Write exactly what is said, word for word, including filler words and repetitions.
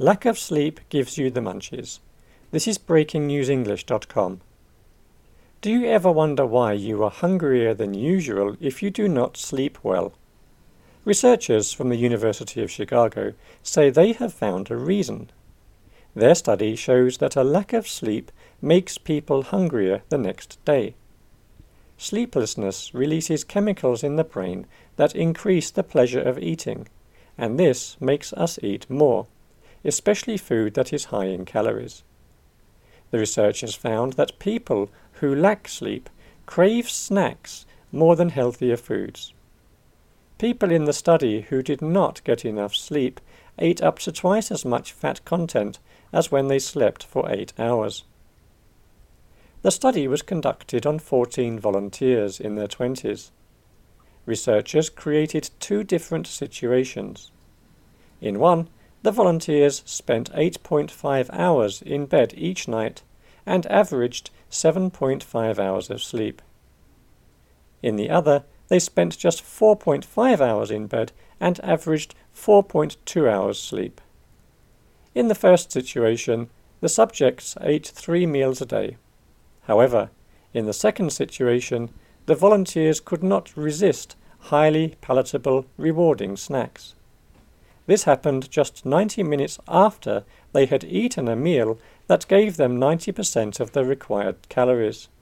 Lack of sleep gives you the munchies. This is breaking news english dot com. Do you ever wonder why you are hungrier than usual if you do not sleep well? Researchers from the University of Chicago say they have found a reason. Their study shows that a lack of sleep makes people hungrier the next day. Sleeplessness releases chemicals in the brain that increase the pleasure of eating, and this makes us eat more, especially food that is high in calories. The researchers found that people who lack sleep crave snacks more than healthier foods. People in the study who did not get enough sleep ate up to twice as much fat content as when they slept for eight hours. The study was conducted on fourteen volunteers in their twenties. Researchers created two different situations. In one, the volunteers spent eight point five hours in bed each night and averaged seven point five hours of sleep. In the other, they spent just four point five hours in bed and averaged four point two hours sleep. In the first situation, the subjects ate three meals a day. However, in the second situation, the volunteers could not resist highly palatable, rewarding snacks. This happened just ninety minutes after they had eaten a meal that gave them ninety percent of the required calories.